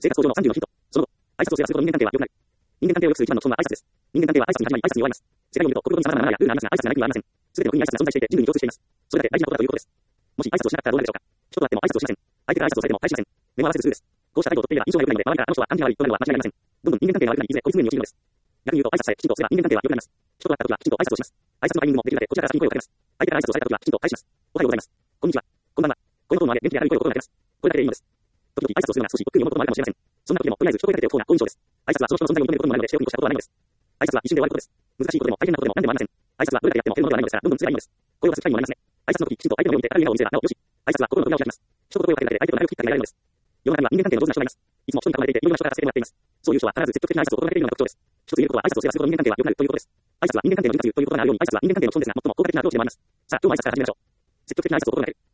生活向上の30のヒント。その後、挨拶をすればするほど人間関係は良くなる。人間関係を良くする一番の基本は挨拶です。人間関係は挨拶に始まり挨拶に終わります。世界を見ると、国語に様々なマナーやルールがありますが、挨拶がない国はありません。すべての国に挨拶が存在していて、人類に共通しています。それだけ大事なことだということです。もし挨拶をしなかったらどうなるでしょうか。人と会っても挨拶をしません。相手から挨拶をされても返しません。目を合わせずスルーです。こうした態度をとっていれば印象が良くないので、周りからあの人は感じが悪いとなるのは間違いありません。どんどん人間関係が悪くなり、いずれ孤立面に陥るのです。逆に言うと、挨拶さえきちんとすれば人間関係は良くなります。人と会った時はきちんと挨拶をします。挨拶のタイミングもできるだけこちらから先に声をかけます。相手から挨拶をされた時はきちんと返します。おはようございます。こんにちは。こんばんは。このトーンを上げ、元気で明るい声を心がけます。これだけでいいのです。時々挨拶をするのが少し億劫に思うこともあるかもしれません。そんな時でもとりあえず人と声かけておく方が好印象です。挨拶はその人の存在を認めることにもなるので、しておくに越したことはないのです。挨拶は一瞬で終わることです。難しいことでも大変なことでも何でもありません。挨拶はどれだけやっても減るのではないのですから、どんどんすればいいのです。声を出す機会にもなりますね。挨拶の時きちんと相手の目を見て明るい笑顔を見せればなおよし。挨拶は心の扉を開きます。人と声をかけるだけで相手と仲良く切ったりがれるのです。世の中には人間関係の上手な人がいます。いつも人に囲まれていて、いろいろな人から助けてもらっています。そういう人は必ず積極的な挨拶を心がけているのが特徴です。一つ言えることは挨拶をすればするほど人間関係は良くなるということです。挨拶は人間関係の利他ということがあるように、挨拶は人間関係の基本ですが、最も効果的なアプローチでもあります。さあ、今日も挨拶から始めましょう。積極的な挨拶を心がける。